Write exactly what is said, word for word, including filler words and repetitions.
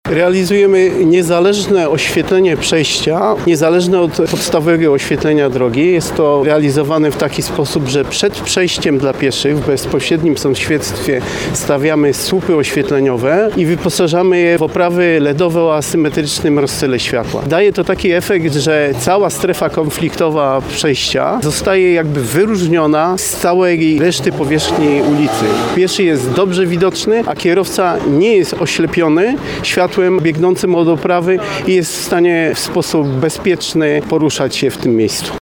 Realizujemy niezależne oświetlenie przejścia, niezależne od podstawowego oświetlenia drogi. Jest to realizowane w taki sposób, że przed przejściem dla pieszych w bezpośrednim sąsiedztwie stawiamy słupy oświetleniowe i wyposażamy je w oprawy L E D owe o asymetrycznym rozsyle światła. Daje to taki efekt, że cała strefa konfliktowa przejścia zostaje jakby wyróżniona z całej reszty powierzchni ulicy. Pieszy jest dobrze widoczny, a kierowca nie jest oślepiony światłem biegnącym od oprawy i jest w stanie w sposób bezpieczny poruszać się w tym miejscu.